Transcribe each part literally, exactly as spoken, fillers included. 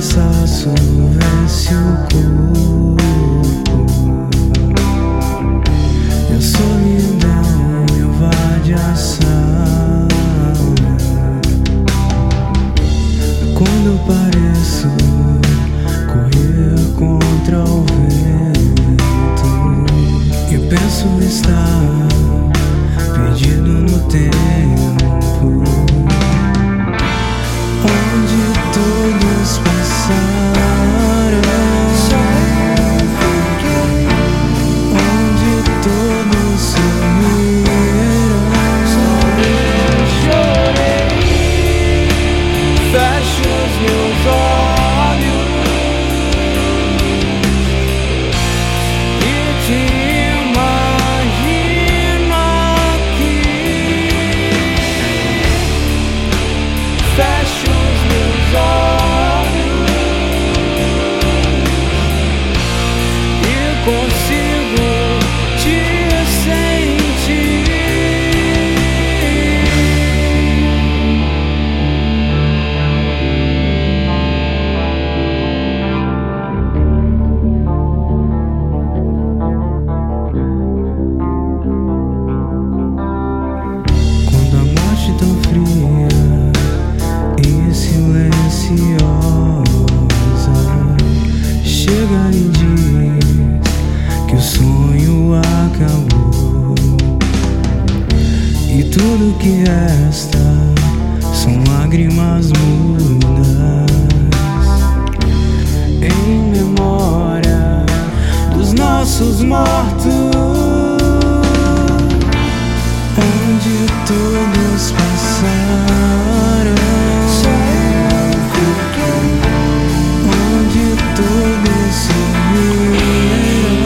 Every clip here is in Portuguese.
cansaço vence o corpo e a solidão invade a sala. Quando eu pareço correr contra o vento e penso estar perdido no tempo, onde todos passaram, onde todos sorriram. Chorei, fecho os meus olhos e te imagino aqui. Fecho os meus olhos e consigo te sentir. Quando a morte tão fria e silenciosa chega e diz que o sonho acabou e tudo que resta são lágrimas mudas em memória dos nossos mortos, onde todos passaram, onde todos sorriram.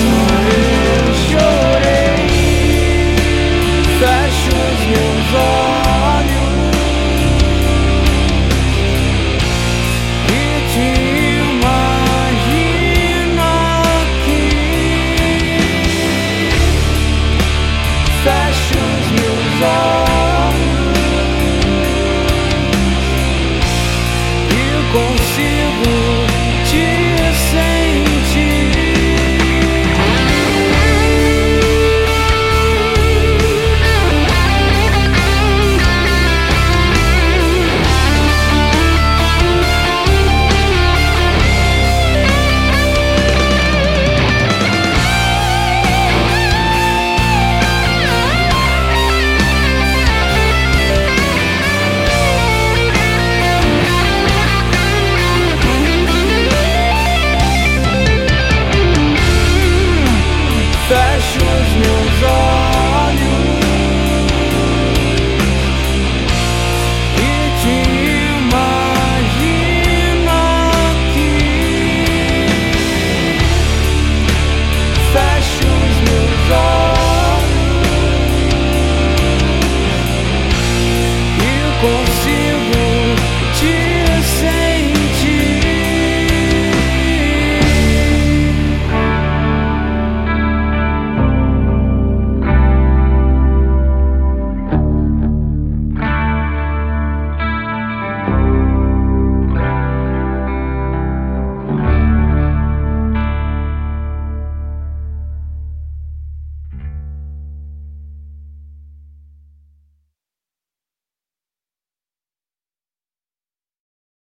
Chorei, fecho os meus olhos e te imagino aqui. Fecho os meus olhos e consigo